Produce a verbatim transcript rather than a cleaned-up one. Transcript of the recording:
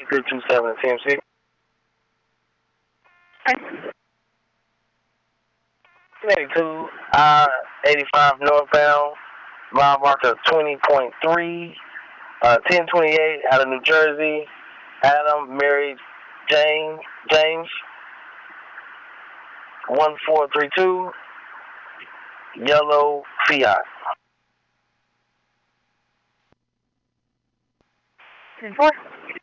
three two seven T M C. eighty-two, I eighty-five northbound, mile marker twenty point three, uh, ten twenty-eight out of New Jersey. Adam married James, James, one four three two, yellow Fiat. ten four.